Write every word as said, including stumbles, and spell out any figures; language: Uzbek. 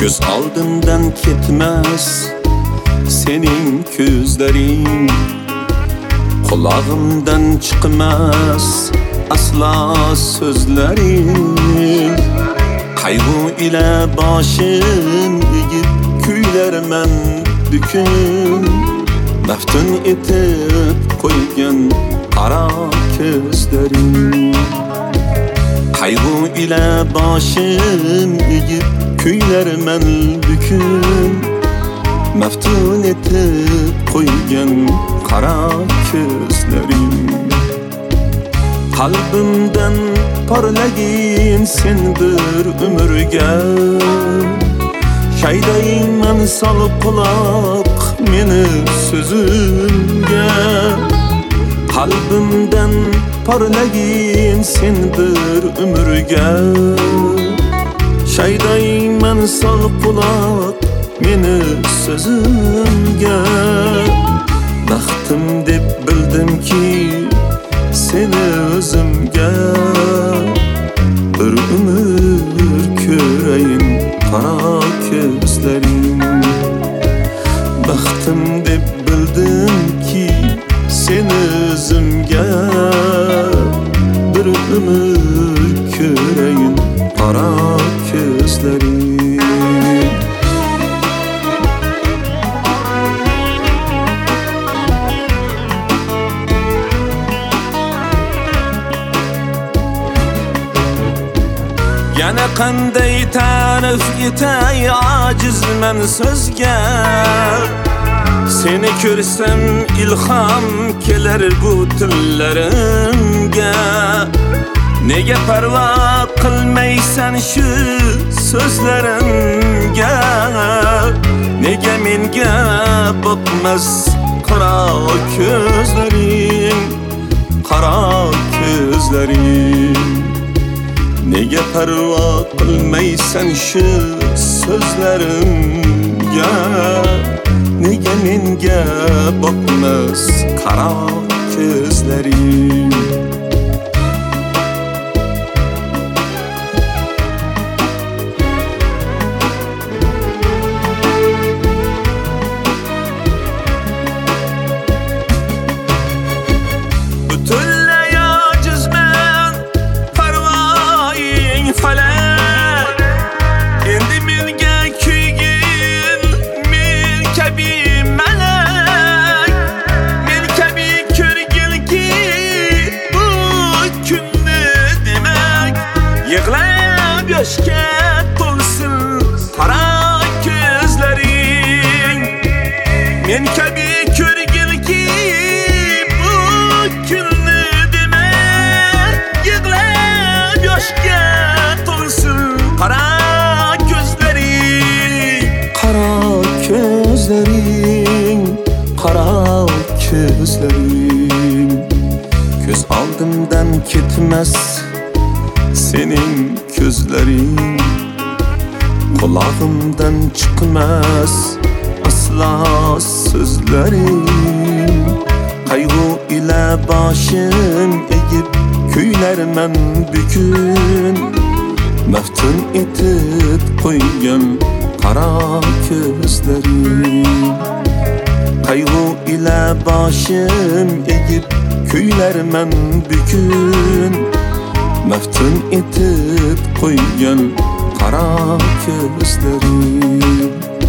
Göz aldımdan ketmez senin közlerin, kulağımdan çıkmaz asla sözlerin. Kaygı ile başım eğip kuylarman bükün, meftun etip koygan kara közlerin. Kaygı ile başım eğip kuylarman bükün, meftun etip koygan kara közlerin. Kalbimden parlagin sendir ömürge, şaydayman salıp kulak meni sözümge. Kalbimden parlagin sendir ömürge, şaydayman salıp kulak meni sözümge. Baxtim deb bildim ki seni özümge, bir ömür ko'rayin qara ko'zlaring. Baxtim deb bildim ki seni özümge, bir ömür ko'rayin qara ko'zlaring. Yana qanday ta'rif etay acizman sözge, seni ko'rsam ilham kelar bu tillarimga. Nega parvo qilmaysan shu so'zlarimga, nega menga boqmas qara ko'zlaring, qara ko'zlaring. Nega parvo qilmaysan shu so'zlarimga, nega menga boqmas qara ko'zlaring. Yığlab yoshga to'lsin qara ko'zlaring. Men kabi ko'rgilki bu kunni demak, yig'lab yoshga to'lsin qara ko'zlaring. Qara ko'zlaring, qara ko'zlaring. Ko'z oldimdan ketmas senin közlerin, kulağımdan çıkmaz asla sözlerin. Kaygı ile başım eğip kuylarman bükün, meftun etip koygan kara közlerin. Kaygı ile başım eğip kuylarman bükün, meftun etip koygan qara ko'zlaring.